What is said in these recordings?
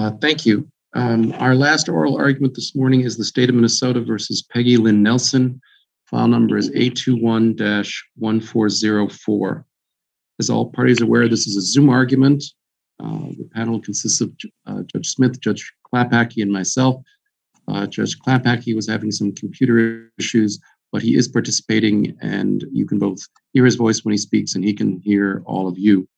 Thank you. Our last oral argument this morning is the State of Minnesota versus Peggy Lynn Nelson. File number is A21-1404. As all parties are aware, this is a Zoom argument. The panel consists of Judge Smith, Judge Klapacky, and myself. Judge Klapacky was having some computer issues, but he is participating, and you can both hear his voice when he speaks, and he can hear all of you.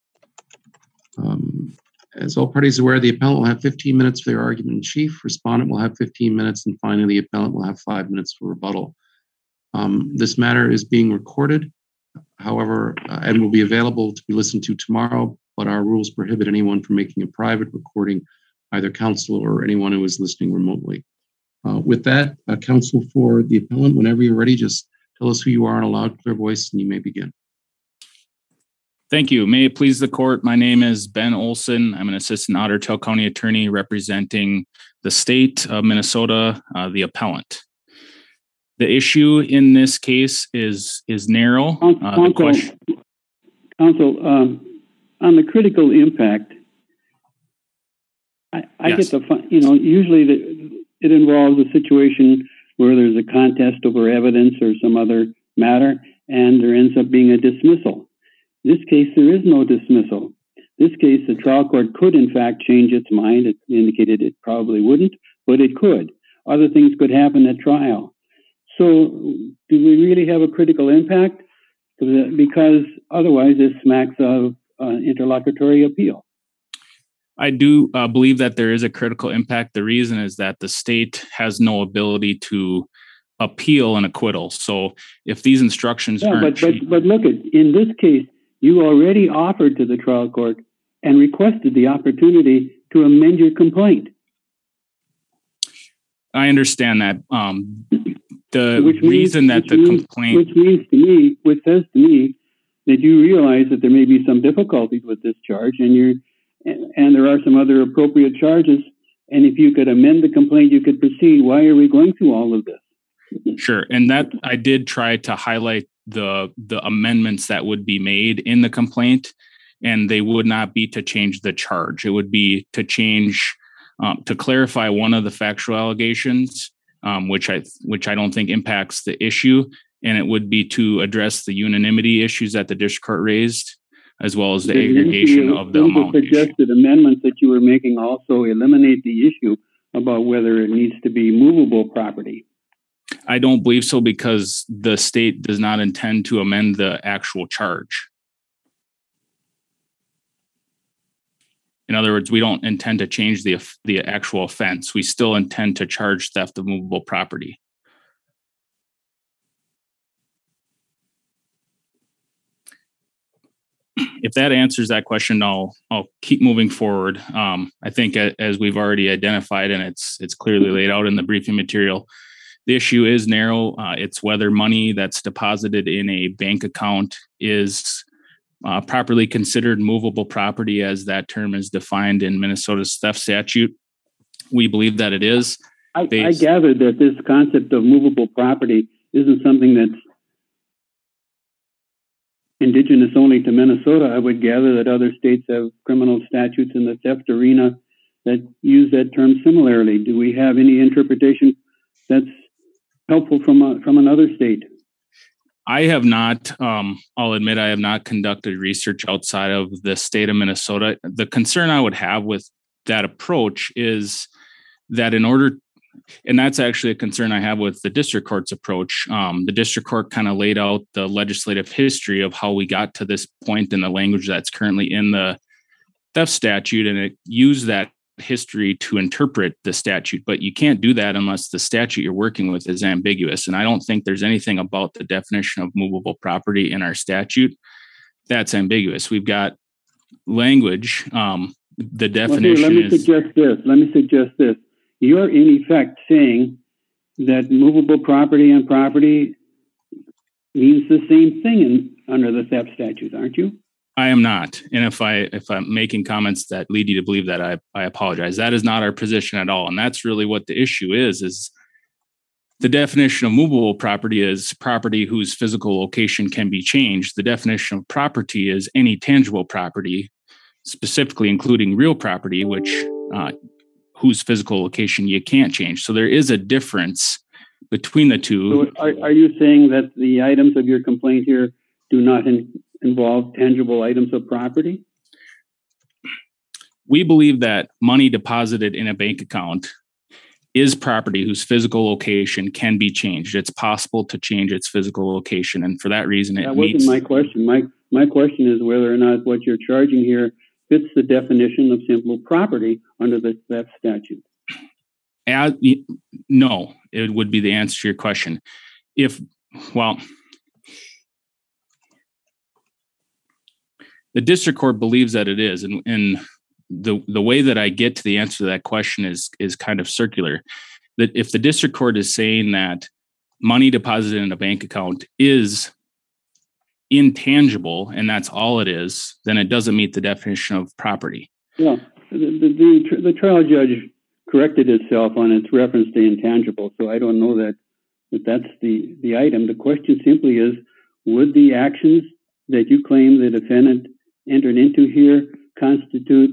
As all parties are aware, the appellant will have 15 minutes for their argument in chief. Respondent will have 15 minutes, and finally, the appellant will have 5 minutes for rebuttal. This matter is being recorded, however, and will be available to be listened to tomorrow, but our rules prohibit anyone from making a private recording, either counsel or anyone who is listening remotely. With that, counsel for the appellant, whenever you're ready, just tell us who you are in a loud, clear voice, and you may begin. Thank you. May it please the court, my name is Ben Olson. I'm an assistant Otter Tail County attorney representing the state of Minnesota, the appellant. The issue in this case is narrow. Counsel, on the critical impact, I yes. Get the, usually it involves a situation where there's a contest over evidence or some other matter, and there ends up being a dismissal. In this case, there is no dismissal. In this case, the trial court could, in fact, change its mind. It indicated it probably wouldn't, but it could. Other things could happen at trial. So do we really have a critical impact? Because otherwise, this smacks of interlocutory appeal. I do believe that there is a critical impact. The reason is that the state has no ability to appeal an acquittal. So if these instructions aren't... But look, in this case, you already offered to the trial court and requested the opportunity to amend your complaint. I understand that. Which says to me that you realize that there may be some difficulties with this charge, and there are some other appropriate charges. And if you could amend the complaint, you could proceed. Why are we going through all of this? Sure. And that I did try to highlight the amendments that would be made in the complaint, and they would not be to change the charge. It would be to change, to clarify one of the factual allegations, which I don't think impacts the issue. And it would be to address the unanimity issues that the district court raised, as well as the aggregation of the amount. The suggested amendments that you were making also eliminate the issue about whether it needs to be movable property. I don't believe so, because the state does not intend to amend the actual charge. In other words, we don't intend to change the actual offense. We still intend to charge theft of movable property. If that answers that question, I'll keep moving forward. I think as we've already identified, and it's clearly laid out in the briefing material, the issue is narrow. It's whether money that's deposited in a bank account is properly considered movable property, as that term is defined in Minnesota's theft statute. We believe that it is. I gather that this concept of movable property isn't something that's indigenous only to Minnesota. I would gather that other states have criminal statutes in the theft arena that use that term similarly. Do we have any interpretation that's helpful from another state? I have not. I'll admit I have not conducted research outside of the state of Minnesota. The concern I would have with that approach is that and that's actually a concern I have with the district court's approach. The district court kind of laid out the legislative history of how we got to this point in the language that's currently in the theft statute, and it used that history to interpret the statute. But you can't do that unless the statute you're working with is ambiguous. And I don't think there's anything about the definition of movable property in our statute that's ambiguous. We've got language. The definition Let me suggest this. You're in effect saying that movable property and property means the same thing under the theft statute, aren't you? I am not. And if I'm making comments that lead you to believe that, I apologize. That is not our position at all. And that's really what the issue is the definition of movable property is property whose physical location can be changed. The definition of property is any tangible property, specifically including real property, which whose physical location you can't change. So there is a difference between the two. So are you saying that the items of your complaint here do not involve tangible items of property? We believe that money deposited in a bank account is property whose physical location can be changed. It's possible to change its physical location, and for that reason, that wasn't my question. My question is whether or not what you're charging here fits the definition of simple property under the theft statute. No, it would be the answer to your question. The district court believes that it is, and the way that I get to the answer to that question is kind of circular. That if the district court is saying that money deposited in a bank account is intangible and that's all it is, then it doesn't meet the definition of property. Yeah, the trial judge corrected itself on its reference to intangible, so I don't know that that's the item. The question simply is, would the actions that you claim the defendant entered into here constitute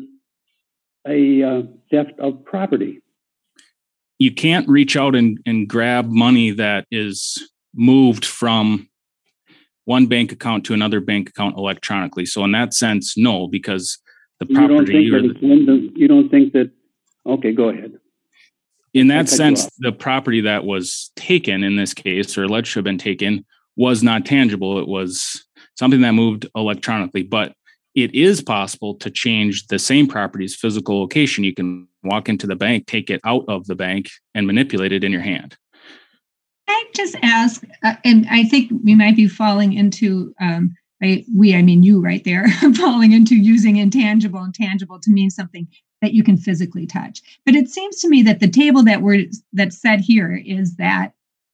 a theft of property? You can't reach out and grab money that is moved from one bank account to another bank account electronically. So in that sense, no, because the property... You don't think that... Okay, go ahead. In that sense, the property that was taken in this case, or alleged to have been taken, was not tangible. It was something that moved electronically, but it is possible to change the same property's physical location. You can walk into the bank, take it out of the bank, and manipulate it in your hand. I just ask, and I think we might be falling into, I mean you right there, falling into using intangible and tangible to mean something that you can physically touch. But it seems to me that the table that's set here is that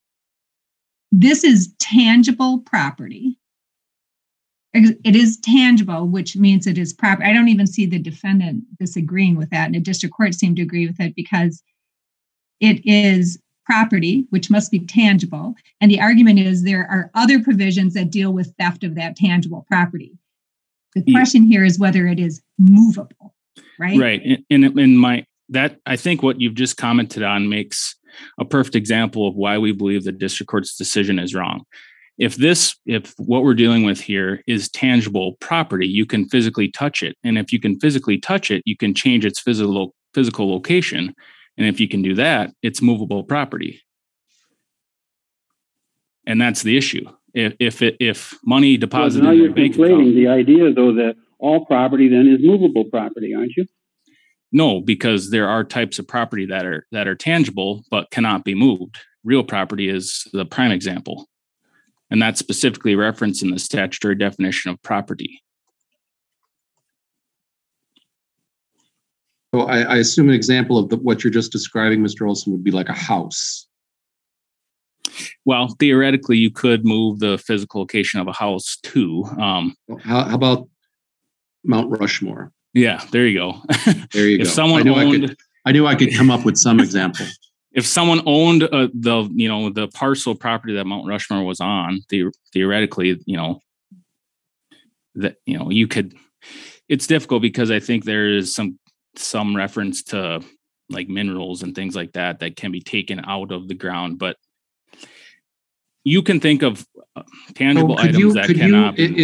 this is tangible property. It is tangible, which means it is proper. I don't even see the defendant disagreeing with that, and the district court seemed to agree with it because it is property, which must be tangible. And the argument is there are other provisions that deal with theft of that tangible property. The question here is whether it is movable, right? Right. I think what you've just commented on makes a perfect example of why we believe the district court's decision is wrong. If what we're dealing with here is tangible property, you can physically touch it. And if you can physically touch it, you can change its physical location. And if you can do that, it's movable property. And that's the issue. If money deposited in a bank account... Now you're conflating the idea, though, that all property then is movable property, aren't you? No, because there are types of property that are tangible but cannot be moved. Real property is the prime example. And that's specifically referenced in the statutory definition of property. So I assume an example of what you're just describing, Mr. Olson, would be like a house. Well, theoretically, you could move the physical location of a house too. How about Mount Rushmore? Yeah, there you go. There you go. Someone I knew I could come up with some example. If someone owned the parcel property that Mount Rushmore was on, theoretically, you could. It's difficult because I think there is some reference to like minerals and things like that can be taken out of the ground, but you can think of tangible items that cannot be.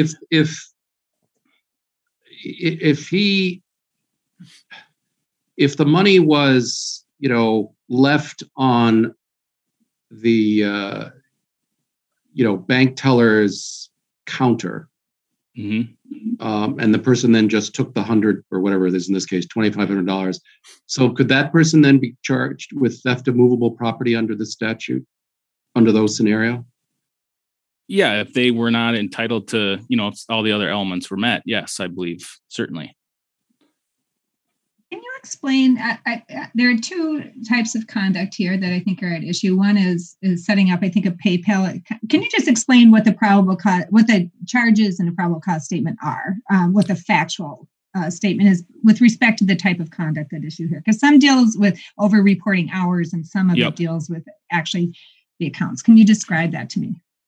If the money was, left on the, bank teller's counter, mm-hmm. And the person then just took the $100 or whatever it is in this case, $2,500. So could that person then be charged with theft of movable property under the statute, under those scenarios? Yeah, if they were not entitled to, if all the other elements were met, yes, I believe, certainly. Can you explain, there are two types of conduct here that I think are at issue. One is setting up, I think, a PayPal. Can you just explain what the charges and the probable cause statement are, what the factual statement is with respect to the type of conduct at issue here? Because some deals with over-reporting hours and some of it deals with actually the accounts. Can you describe that to me?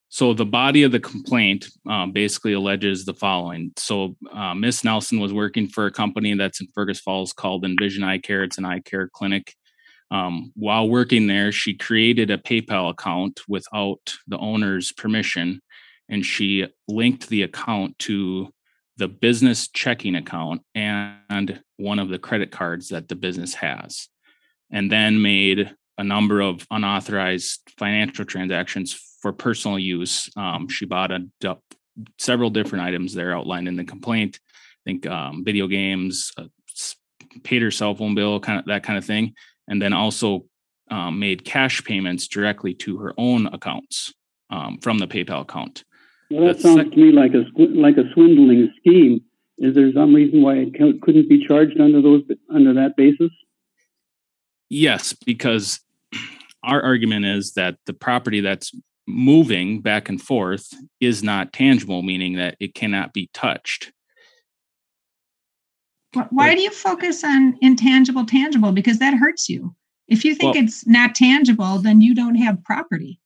So the body of the complaint basically alleges the following. So Miss Nelson was working for a company that's in Fergus Falls called Envision Eye Care. It's an eye care clinic. While working there, she created a PayPal account without the owner's permission, and she linked the account to the business checking account and one of the credit cards that the business has, and then made a number of unauthorized financial transactions for personal use. She bought several different items there outlined in the complaint. I think video games, paid her cell phone bill, that kind of thing, and then also made cash payments directly to her own accounts from the PayPal account. Well, that sounds to me like a swindling scheme. Is there some reason why it couldn't be charged under that basis? Yes, because our argument is that the property that's moving back and forth is not tangible, meaning that it cannot be touched. Why do you focus on intangible, tangible? Because that hurts you. If you think it's not tangible, then you don't have property.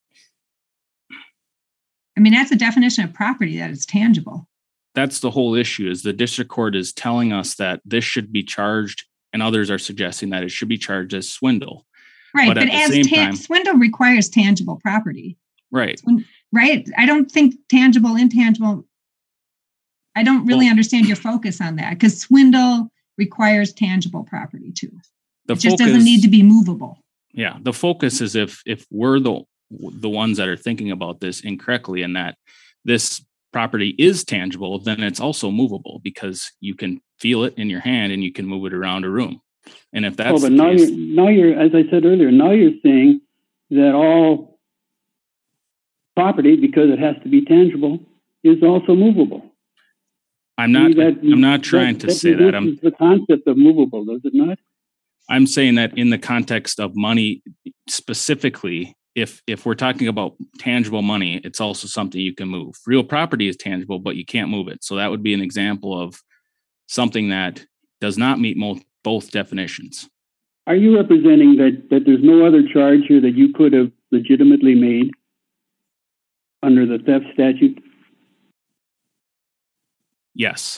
I mean, that's the definition of property, that it's tangible. That's the whole issue, is the district court is telling us that this should be charged, and others are suggesting that it should be charged as swindle. Right, but as swindle requires tangible property. Right. Right. I don't think tangible, intangible. I don't really understand your focus on that, because swindle requires tangible property too. It just doesn't need to be movable. Yeah. The focus is if we're the ones that are thinking about this incorrectly, and that this property is tangible, then it's also movable, because you can feel it in your hand and you can move it around a room. And if that's now you're, as I said earlier, now you're saying that all property, because it has to be tangible, is also movable. I'm not trying to say that. This is the concept of movable, does it not? I'm saying that in the context of money specifically, if we're talking about tangible money, it's also something you can move. Real property is tangible, but you can't move it. So that would be an example of something that does not meet both definitions. Are you representing that there's no other charge here that you could have legitimately made under the theft statute? Yes.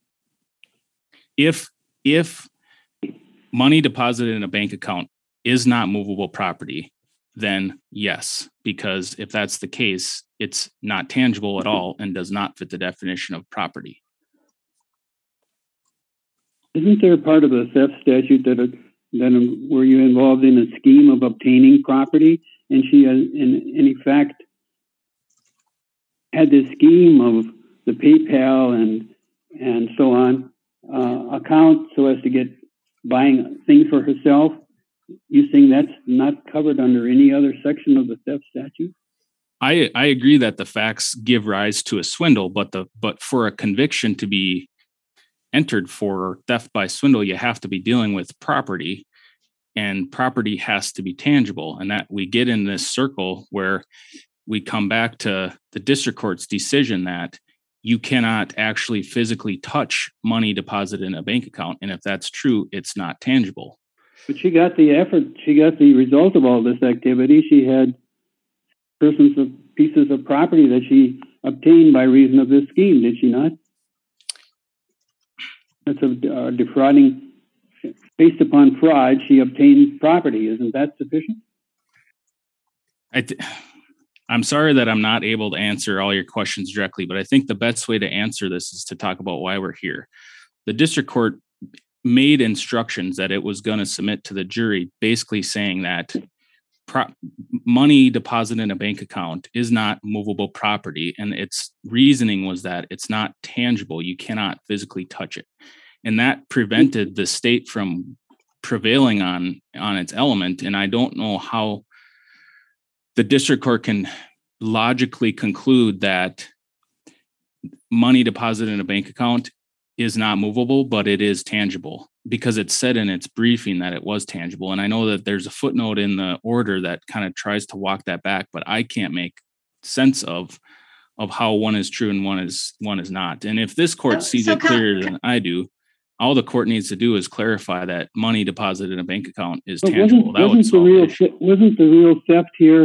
If money deposited in a bank account is not movable property, then yes, because if that's the case, it's not tangible at all and does not fit the definition of property. Isn't there a part of the theft statute that were you involved in a scheme of obtaining property, and she, in fact, had this scheme of the PayPal and so on account so as to get buying things for herself? You saying that's not covered under any other section of the theft statute? I agree that the facts give rise to a swindle, but for a conviction to be entered for theft by swindle, you have to be dealing with property, and property has to be tangible. And that we get in this circle where we come back to the district court's decision that you cannot actually physically touch money deposited in a bank account. And if that's true, it's not tangible. But she got the effort, she got the result of all this activity. She had pieces of property that she obtained by reason of this scheme, did she not? That's a defrauding, based upon fraud, she obtained property. Isn't that sufficient? I'm sorry that I'm not able to answer all your questions directly, but I think the best way to answer this is to talk about why we're here. The district court made instructions that it was going to submit to the jury, basically saying that money deposited in a bank account is not movable property. And its reasoning was that it's not tangible. You cannot physically touch it. And that prevented the state from prevailing on its element. And I don't know how the district court can logically conclude that money deposited in a bank account is not movable, but it is tangible, because it said in its briefing that it was tangible. And I know that there's a footnote in the order that kind of tries to walk that back, but I can't make sense of how one is true and one is not. And if this court sees it clearer than I do, all the court needs to do is clarify that money deposited in a bank account is tangible. Wasn't the real theft here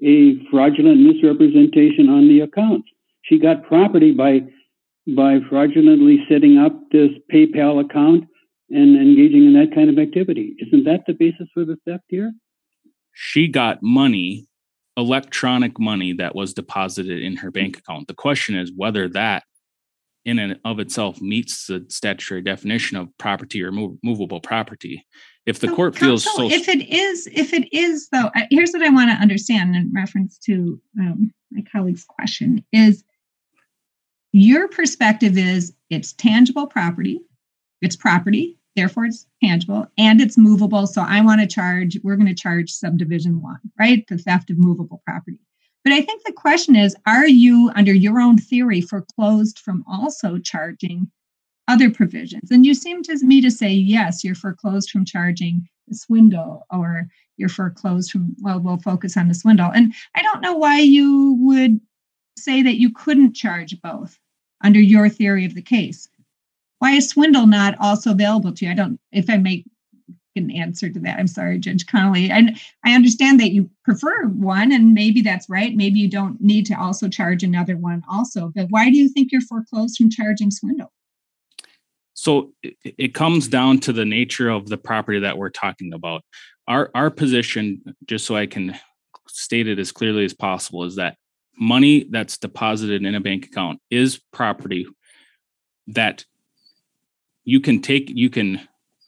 a fraudulent misrepresentation on the accounts. She got property by fraudulently setting up this PayPal account and engaging in that kind of activity. Isn't that the basis for the theft here? She got money, electronic money that was deposited in her bank account. The question is whether that in and of itself meets the statutory definition of property or movable property. If the court feels so, if it is though, here's what I want to understand in reference to my colleague's question is your perspective is it's tangible property, it's property, therefore it's tangible and it's movable. So we're going to charge subdivision 1, right? The theft of movable property. But I think the question is, are you, under your own theory, foreclosed from also charging other provisions? And you seem to me to say, yes, you're foreclosed from charging the swindle, or you're foreclosed from, well, we'll focus on the swindle. And I don't know why you would say that you couldn't charge both under your theory of the case. Why is swindle not also available to you? If I make an answer to that, I'm sorry, Judge Connolly. And I understand that you prefer one, and maybe that's right. Maybe you don't need to also charge another one also. But why do you think you're foreclosed from charging swindle? So it comes down to the nature of the property that we're talking about. Our position, just so I can state it as clearly as possible, is that money that's deposited in a bank account is property that you can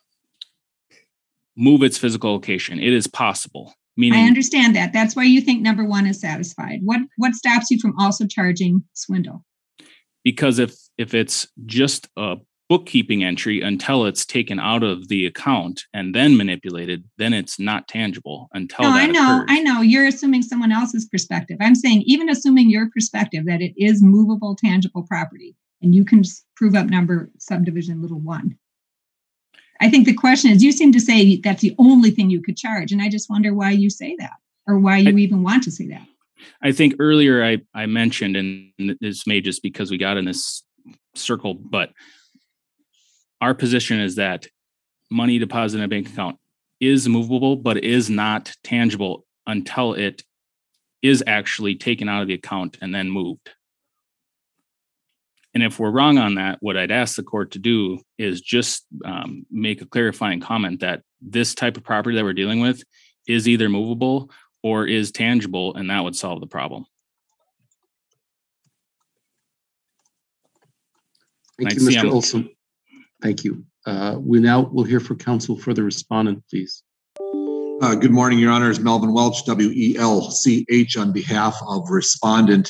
move its physical location. It is possible. Meaning, I understand that. That's why you think number 1 is satisfied. What stops you from also charging swindle? Because if it's just a bookkeeping entry until it's taken out of the account and then manipulated, then it's not tangible until that occurs. I know. You're assuming someone else's perspective. I'm saying even assuming your perspective that it is movable, tangible property, and you can prove up number subdivision little 1. I think the question is, you seem to say that's the only thing you could charge. And I just wonder why you say that, or why you even want to say that. I think earlier I mentioned, and this may just because we got in this circle, but our position is that money deposited in a bank account is movable, but is not tangible until it is actually taken out of the account and then moved. And if we're wrong on that, what I'd ask the court to do is just make a clarifying comment that this type of property that we're dealing with is either movable or is tangible, and that would solve the problem. Thank you, Mr. Olson. Thank you. We'll hear from counsel for the respondent, please. Good morning, Your Honors. Melvin Welch, WELCH, on behalf of respondent.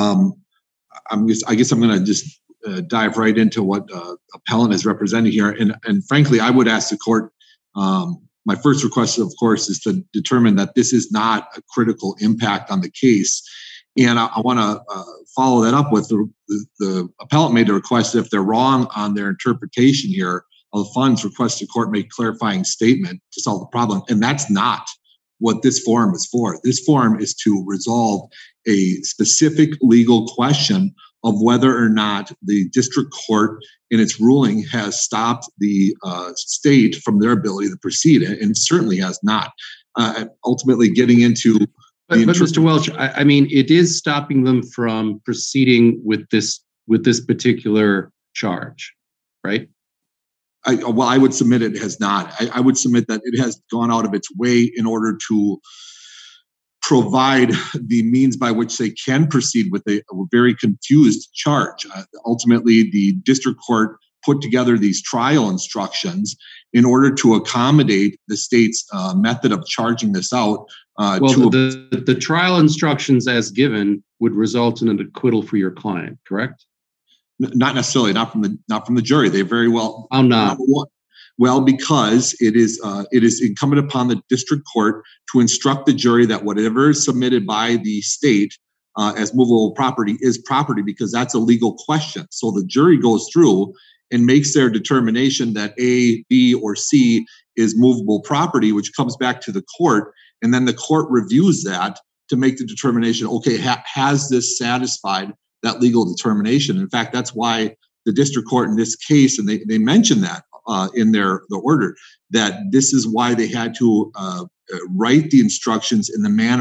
I guess I'm going to just dive right into what appellant is representing here. And frankly, I would ask the court, my first request, of course, is to determine that this is not a critical impact on the case. And I want to follow that up with the appellant made a request, if they're wrong on their interpretation here of the funds, request the court make clarifying statement to solve the problem. And that's not what this forum is for. This forum is to resolve a specific legal question of whether or not the district court in its ruling has stopped the state from their ability to proceed, and certainly has not. Ultimately getting into... But Mr. Welch, I mean, it is stopping them from proceeding with this particular charge, right? I would submit it has not. I would submit that it has gone out of its way in order to provide the means by which they can proceed with a very confused charge. Ultimately, the district court put together these trial instructions in order to accommodate the state's method of charging this out. The trial instructions as given would result in an acquittal for your client, correct? Not necessarily, not from the jury. They very well. How not? Well, because it is incumbent upon the district court to instruct the jury that whatever is submitted by the state as movable property is property, because that's a legal question. So the jury goes through and makes their determination that A, B, or C is movable property, which comes back to the court, and then the court reviews that to make the determination, okay, has this satisfied that legal determination? In fact, that's why the district court in this case, and they mentioned that in the order, that this is why they had to write the instructions in the manner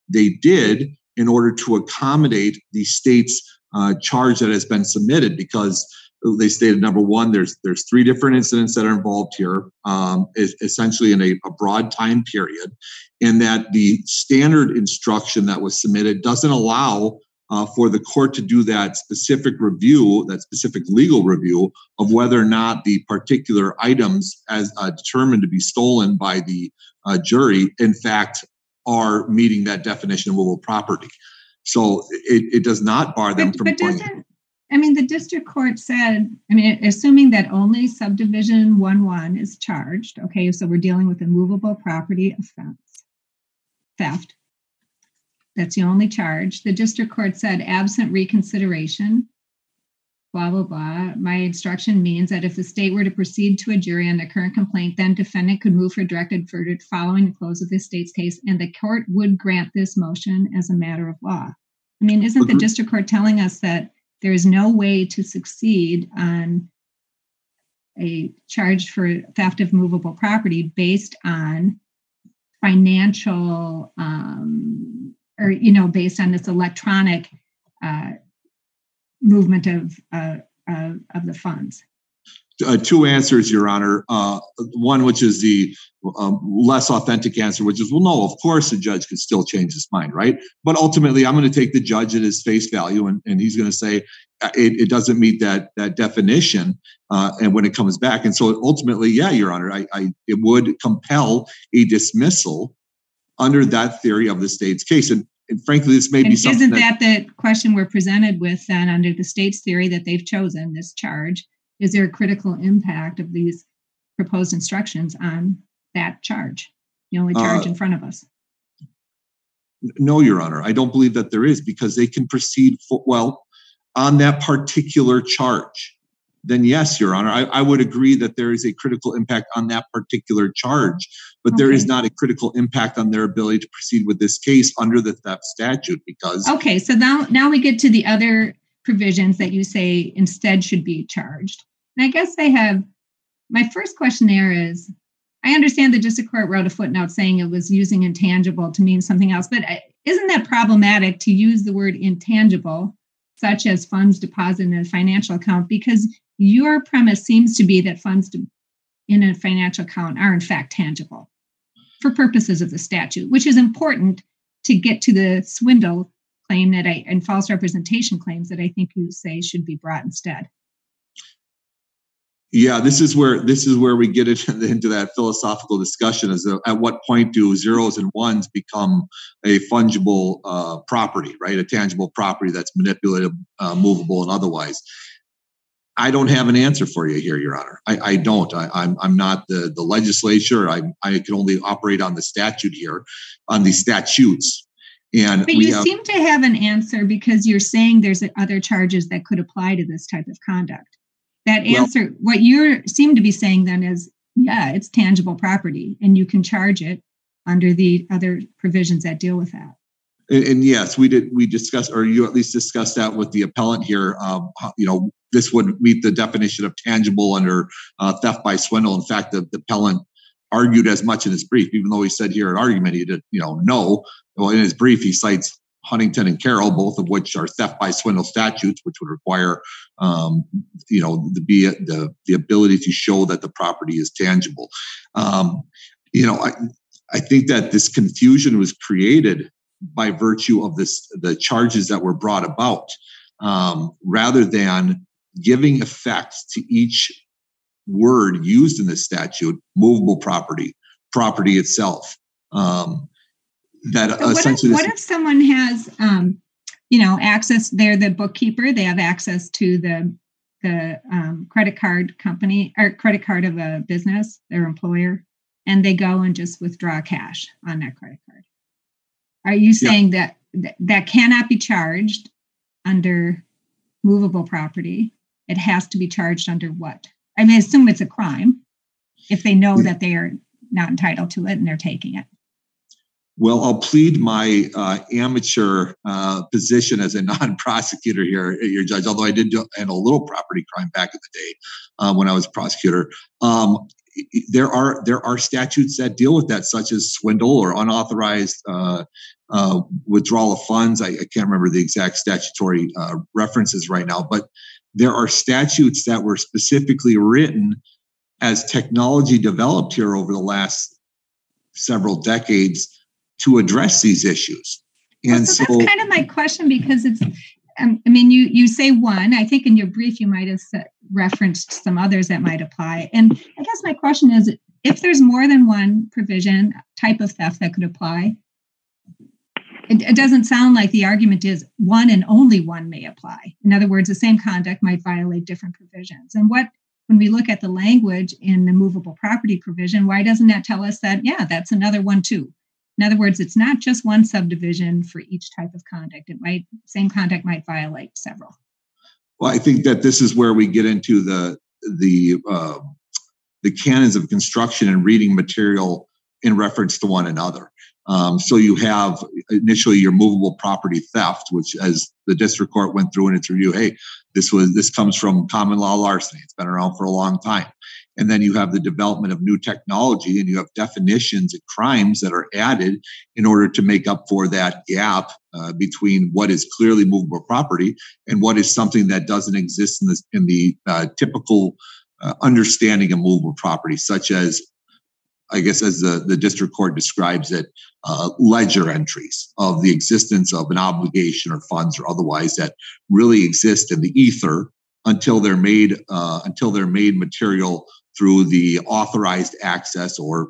they did in order to accommodate the state's charge that has been submitted, because they stated, number one, there's 3 different incidents that are involved here, essentially in a broad time period, and that the standard instruction that was submitted doesn't allow for the court to do that specific review, that specific legal review of whether or not the particular items as determined to be stolen by the jury, in fact, are meeting that definition of movable property. So it does not bar them from going. The district court said, assuming that only subdivision 1-1 is charged, okay, so we're dealing with a movable property offense, theft. That's the only charge. The district court said, absent reconsideration, blah, blah, blah. My instruction means that if the state were to proceed to a jury on the current complaint, then defendant could move for directed verdict following the close of the state's case, and the court would grant this motion as a matter of law. Isn't the district court telling us that there is no way to succeed on a charge for theft of movable property based on financial, based on this electronic movement of the funds? 2 answers, Your Honor. One, which is the less authentic answer, which is, well, no, of course the judge could still change his mind, right? But ultimately, I'm going to take the judge at his face value, and he's going to say it doesn't meet that definition, and when it comes back. And so ultimately, yeah, Your Honor, it would compel a dismissal under that theory of the state's case. And frankly, this may be something. Isn't that the question we're presented with then under the state's theory that they've chosen, this charge? Is there a critical impact of these proposed instructions on that charge, the only charge in front of us? No, Your Honor. I don't believe that there is, because they can proceed on that particular charge. Then yes, Your Honor, I would agree that there is a critical impact on that particular charge, but there is not a critical impact on their ability to proceed with this case under the theft statute, because. Okay, so now we get to the other provisions that you say instead should be charged. And I guess my first question there is, I understand the district court wrote a footnote saying it was using intangible to mean something else, but isn't that problematic to use the word intangible, such as funds deposited in a financial account? Because your premise seems to be that funds in a financial account are in fact tangible for purposes of the statute, which is important to get to the swindle claim and false representation claims that I think you say should be brought instead. Yeah, this is where we get into that philosophical discussion: is at what point do zeros and ones become a fungible property, right? A tangible property that's manipulated, movable, and otherwise. I don't have an answer for you here, Your Honor. I don't. I'm not the legislature. I can only operate on the statute here, on the statutes. But you seem to have an answer, because you're saying there's other charges that could apply to this type of conduct. That answer, what you seem to be saying then is, yeah, it's tangible property, and you can charge it under the other provisions that deal with that. And yes, we discussed, or you at least discussed that with the appellant here. This would meet the definition of tangible under theft by swindle. In fact, the appellant argued as much in his brief, even though he said here in argument he did, no. Well, in his brief, he cites Huntington and Carroll, both of which are theft by swindle statutes, which would require, the ability to show that the property is tangible. I think that this confusion was created by virtue of the charges that were brought about, rather than giving effect to each word used in the statute, movable property itself. What if someone has, access? They're the bookkeeper. They have access to the credit card company or credit card of a business, their employer, and they go and just withdraw cash on that credit card. Are you saying that cannot be charged under movable property? It has to be charged under what? I assume it's a crime if they know that they are not entitled to it and they're taking it. Well, I'll plead my amateur position as a non-prosecutor here, your judge, although I did handle a little property crime back in the day when I was a prosecutor. there are statutes that deal with that, such as swindle or unauthorized withdrawal of funds. I can't remember the exact statutory references right now, but there are statutes that were specifically written as technology developed here over the last several decades to address these issues. And so that's kind of my question, because it's, I mean, you say one. I think in your brief you might have referenced some others that might apply. And I guess my question is, if there's more than one provision, type of theft that could apply, it doesn't sound like the argument is one and only one may apply. In other words, the same conduct might violate different provisions. And when we look at the language in the movable property provision, why doesn't that tell us that, yeah, that's another one too? In other words, it's not just one subdivision for each type of conduct. Same conduct might violate several. Well, I think that this is where we get into the canons of construction and reading material in reference to one another. So you have initially your movable property theft, which, as the district court went through in its review, hey, this comes from common law larceny. It's been around for a long time. And then you have the development of new technology, and you have definitions of crimes that are added in order to make up for that gap between what is clearly movable property and what is something that doesn't exist in the typical understanding of movable property, such as, I guess, as the district court describes it, ledger entries of the existence of an obligation or funds or otherwise that really exist in the ether until they're made material through the authorized access or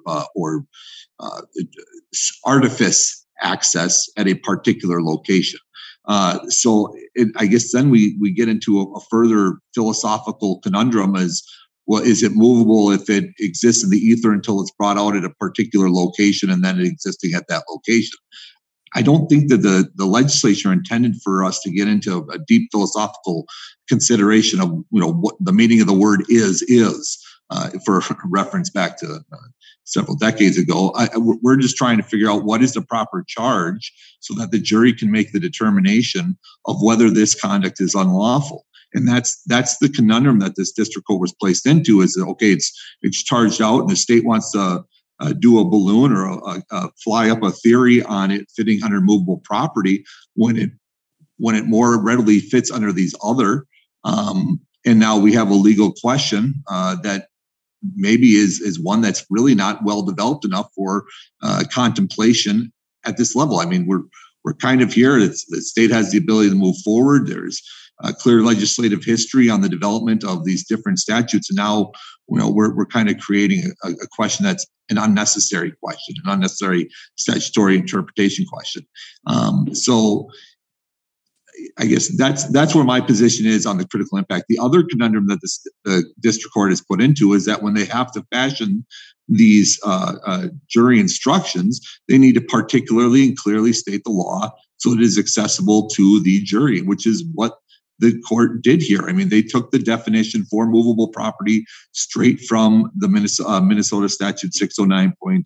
artifice access at a particular location. I guess then we get into a further philosophical conundrum as, well, is it movable if it exists in the ether until it's brought out at a particular location and then existing at that location? I don't think that the legislature intended for us to get into a deep philosophical consideration of, what the meaning of the word is, for reference back to several decades ago. We're just trying to figure out what is the proper charge so that the jury can make the determination of whether this conduct is unlawful. And that's the conundrum that this district court was placed into, is that, okay, it's charged out and the state wants to do a balloon or fly up a theory on it fitting under movable property when it more readily fits under these other. And now we have a legal question that maybe is one that's really not well developed enough for contemplation at this level. I mean, we're kind of here. The state has the ability to move forward. There's a clear legislative history on the development of these different statutes, and now we're kind of creating a question that's an unnecessary question, an unnecessary statutory interpretation question. So I guess that's where my position is on the critical impact. The other conundrum that the district court is put into is that when they have to fashion these jury instructions, they need to particularly and clearly state the law so it is accessible to the jury, which is what the court did here. I mean, they took the definition for movable property straight from the Minnesota statute 609.02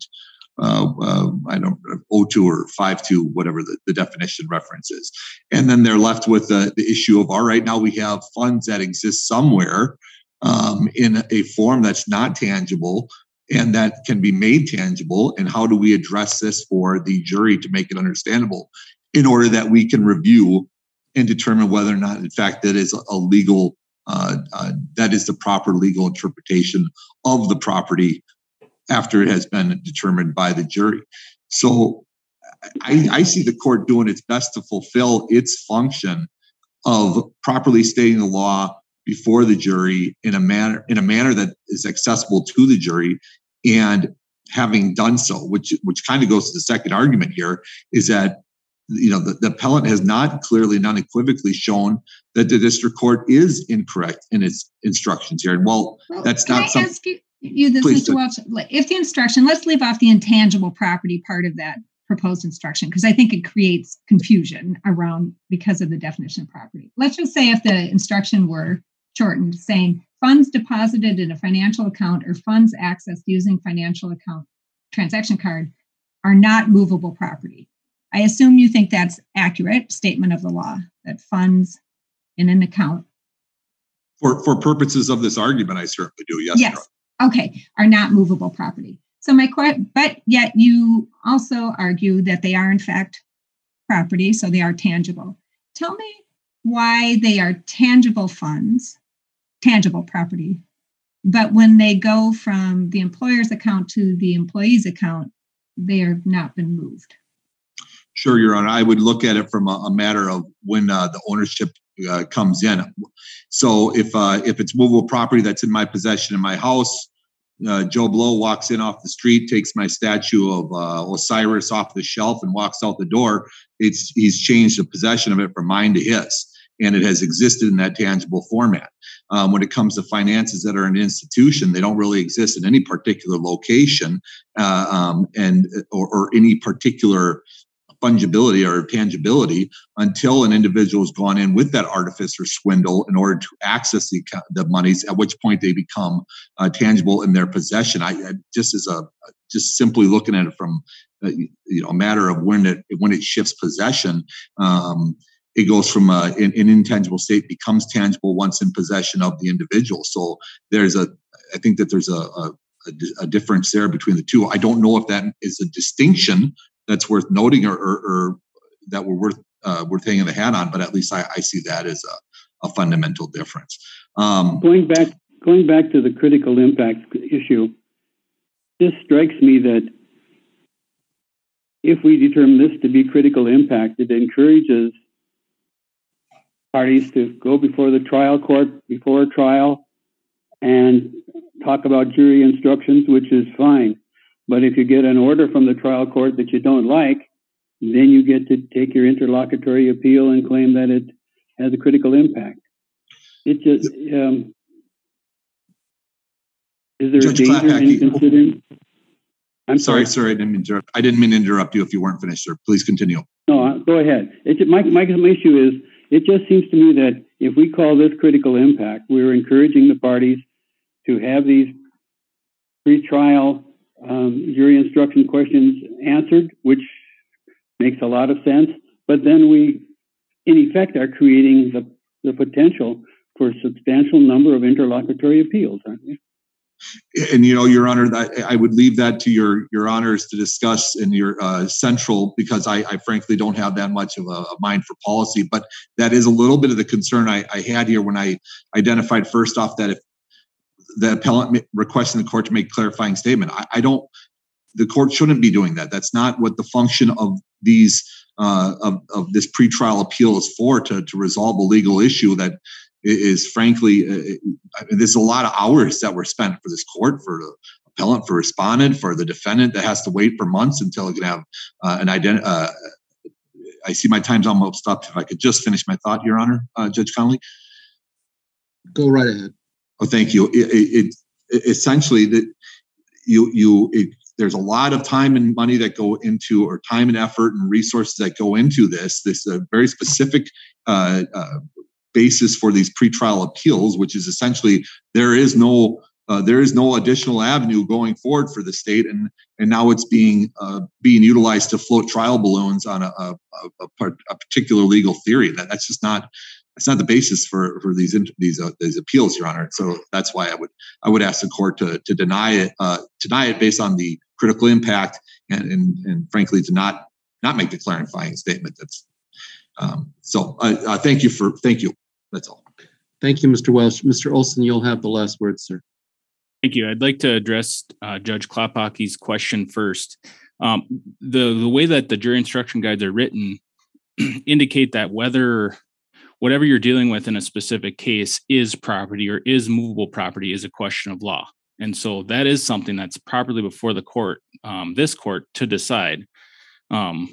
or 52, whatever the definition reference is. And then they're left with the issue of, all right, now we have funds that exist somewhere in a form that's not tangible and that can be made tangible. And how do we address this for the jury to make it understandable in order that we can review and determine whether or not, in fact, that is a legal, that is the proper legal interpretation of the property after it has been determined by the jury. So I see the court doing its best to fulfill its function of properly stating the law before the jury in a manner that is accessible to the jury. And having done so, which kind of goes to the second argument here, is that the appellant has not clearly, not unequivocally shown that the district court is incorrect in its instructions here. And that's not something. Ask you this, Mr. Welch, if the instruction, let's leave off the intangible property part of that proposed instruction, because I think it creates confusion around because of the definition of property. Let's just say if the instruction were shortened, saying funds deposited in a financial account or funds accessed using financial account transaction card are not movable property. I assume you think that's accurate statement of the law, that funds in an account. For purposes of this argument, I certainly do. Yes. Yes. Okay, are not movable property. So but yet you also argue that they are in fact property, so they are tangible. Tell me why they are tangible funds, tangible property, but when they go from the employer's account to the employee's account, they have not been moved. Sure, Your Honor. I would look at it from a matter of when the ownership comes in. So if it's movable property that's in my possession in my house, Joe Blow walks in off the street, takes my statue of Osiris off the shelf and walks out the door. He's changed the possession of it from mine to his, and it has existed in that tangible format. When it comes to finances that are an institution, they don't really exist in any particular location or any particular fungibility or tangibility until an individual has gone in with that artifice or swindle in order to access the monies, at which point they become tangible in their possession. I just simply looking at it from a matter of when it shifts possession. It goes from an intangible state becomes tangible once in possession of the individual. So I think that there's a difference there between the two. I don't know if that is a distinction that's worth noting or that we're worth hanging the hat on, but at least I see that as a fundamental difference. Going back to the critical impact issue, this strikes me that if we determine this to be critical impact, it encourages parties to go before the trial court before a trial and talk about jury instructions, which is fine. But if you get an order from the trial court that you don't like, then you get to take your interlocutory appeal and claim that it has a critical impact. It just is there Judge a danger Klapak, in considering? I'm sorry, I didn't mean to interrupt you if you weren't finished, sir. Please continue. No, go ahead. My issue is, it just seems to me that if we call this critical impact, we're encouraging the parties to have these pre-trial jury instruction questions answered, which makes a lot of sense. But then we, in effect, are creating the potential for a substantial number of interlocutory appeals, aren't we? And Your Honor, I would leave that to your honors to discuss in your central, because I frankly don't have that much of a mind for policy. But that is a little bit of the concern I had here when I identified first off that if the appellant requesting the court to make a clarifying statement, the court shouldn't be doing that. That's not what the function of these of this pretrial appeal is for, to resolve a legal issue that is frankly, there's a lot of hours that were spent for this court, for the appellant, for respondent, for the defendant that has to wait for months until it can have an identity. I see my time's almost up. If I could just finish my thought, Your Honor, Judge Connolly. Go right ahead. Oh, thank you. It essentially that there's a lot of time and money that go into, or time and effort and resources that go into this very specific basis for these pretrial appeals, which is essentially there is no additional avenue going forward for the state, and now it's being utilized to float trial balloons on a particular legal theory. That's just not. It's not the basis for these appeals, Your Honor. So that's why I would ask the court to deny it based on the critical impact, and frankly to not make the clarifying statement. That's thank you. That's all. Thank you, Mr. Welch. Mr. Olson, you'll have the last word, sir. Thank you. I'd like to address Judge Klapaki's question first. The way that the jury instruction guides are written indicate that whatever you're dealing with in a specific case is property or is movable property is a question of law. And so that is something that's properly before the court, this court, to decide. And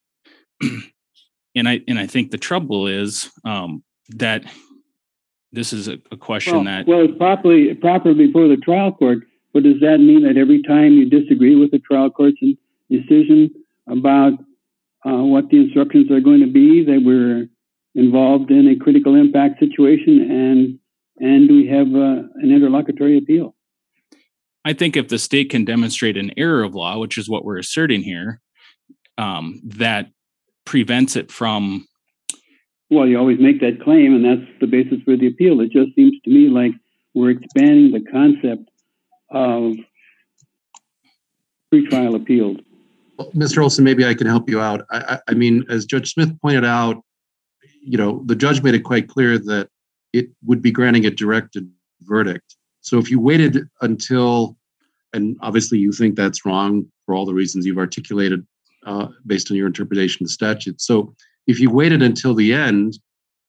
I think the trouble is that this is a question it's properly before the trial court. But does that mean that every time you disagree with the trial court's decision about what the instructions are going to be, that we're involved in a critical impact situation and we have an interlocutory appeal? I think if the state can demonstrate an error of law, which is what we're asserting here, that prevents it from. Well, you always make that claim, and that's the basis for the appeal. It just seems to me like we're expanding the concept of pretrial appeals? Well, Mr. Olson, maybe I can help you out. I mean, as Judge Smith pointed out, the judge made it quite clear that it would be granting a directed verdict. So if you waited until, and obviously you think that's wrong for all the reasons you've articulated based on your interpretation of the statute. So if you waited until the end,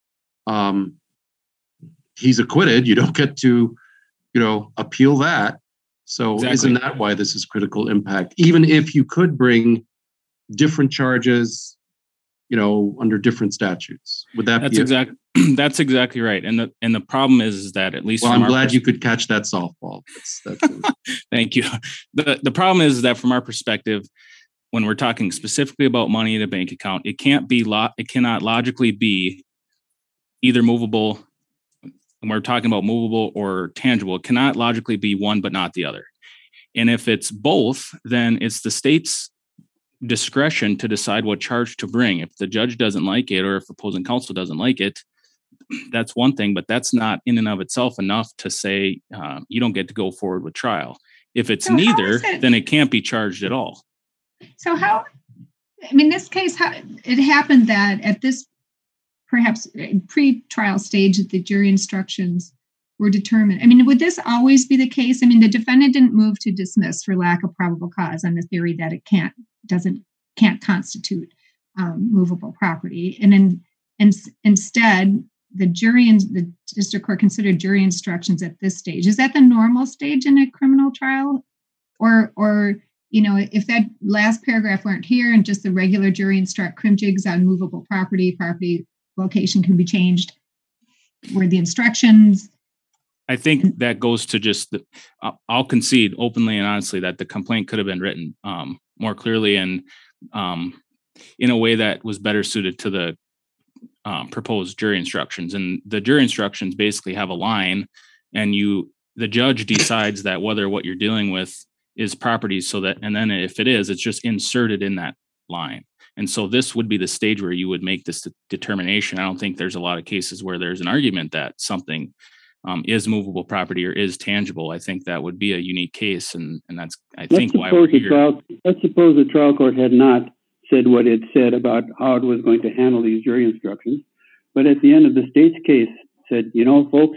he's acquitted. You don't get to, appeal that. So Exactly. Isn't that why this is critical impact? Even if you could bring different charges, under different statutes, would that That's be that's exactly right. And the problem is that at least Well, I'm glad you could catch that softball. Thank you. The problem is that from our perspective, when we're talking specifically about money in a bank account, it cannot logically be either movable. When we're talking about movable or tangible, it cannot logically be one but not the other. And if it's both, then it's the state's discretion to decide what charge to bring. If the judge doesn't like it, or if opposing counsel doesn't like it, that's one thing, but that's not in and of itself enough to say you don't get to go forward with trial. If it's neither, then it can't be charged at all. So this case, how it happened that at this perhaps pre-trial stage that the jury instructions were determined. Would this always be the case? The defendant didn't move to dismiss for lack of probable cause on the theory that it can't constitute movable property. And then instead, the jury and the district court considered jury instructions at this stage. Is that the normal stage in a criminal trial? Or if that last paragraph weren't here and just the regular jury instruct crim jigs on movable property location can be changed, were the instructions? I think that goes to just I'll concede openly and honestly that the complaint could have been written more clearly and in a way that was better suited to the proposed jury instructions. And the jury instructions basically have a line, and the judge decides that whether what you're dealing with is property, and then if it is, it's just inserted in that line. And so this would be the stage where you would make this determination. I don't think there's a lot of cases where there's an argument that something is movable property or is tangible. I think that would be a unique case, and that's why we're here. Let's suppose the trial court had not said what it said about how it was going to handle these jury instructions, but at the end of the state's case said, folks,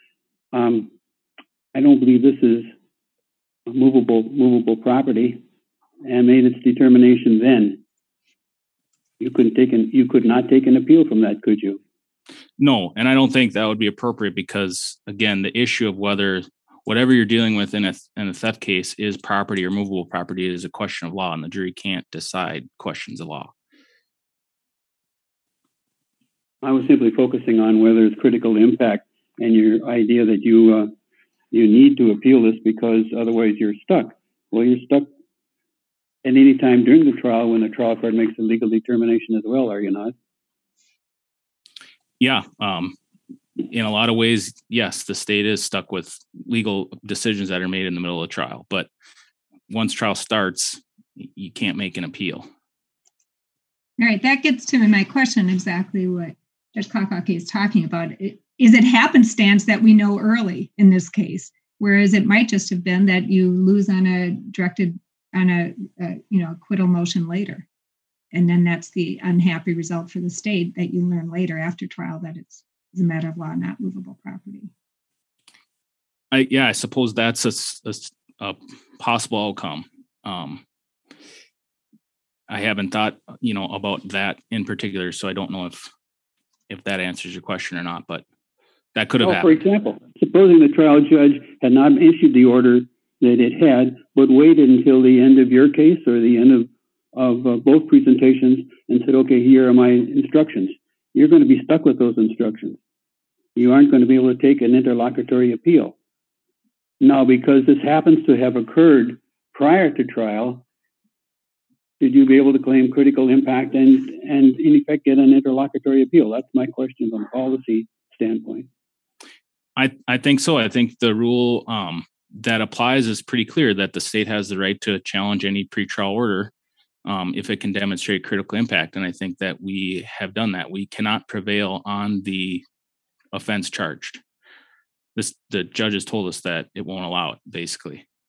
I don't believe this is movable property, and made its determination then. You could not take an appeal from that, could you? No, and I don't think that would be appropriate because, again, the issue of whether whatever you're dealing with in a theft case is property or movable property is a question of law, and the jury can't decide questions of law. I was simply focusing on whether it's critical impact and your idea that you need to appeal this because otherwise you're stuck. Well, you're stuck at any time during the trial when the trial court makes a legal determination as well, are you not? Yeah. In a lot of ways, yes, the state is stuck with legal decisions that are made in the middle of the trial. But once trial starts, you can't make an appeal. All right. That gets to my question, exactly what Judge Kakaki is talking about. Is it happenstance that we know early in this case, whereas it might just have been that you lose on a acquittal motion later, and then that's the unhappy result for the state that you learn later after trial that it's a matter of law, not movable property. I suppose that's a possible outcome. I haven't thought about that in particular, so I don't know if that answers your question or not, but that could have happened. For example, supposing the trial judge had not issued the order that it had, but waited until the end of your case or the end of both presentations and said, okay, here are my instructions. You're going to be stuck with those instructions. You aren't going to be able to take an interlocutory appeal. Now, because this happens to have occurred prior to trial, should you be able to claim critical impact and in effect get an interlocutory appeal? That's my question from a policy standpoint. I think so. I think the rule that applies is pretty clear that the state has the right to challenge any pretrial order if it can demonstrate critical impact. And I think that we have done that. We cannot prevail on the offense charged. The judges told us that it won't allow it, basically.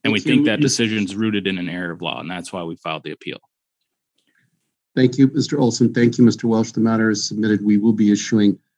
And we Thank you. think that decision is rooted in an error of law, and that's why we filed the appeal. Thank you, Mr. Olson. Thank you, Mr. Welch. The matter is submitted. We will be issuing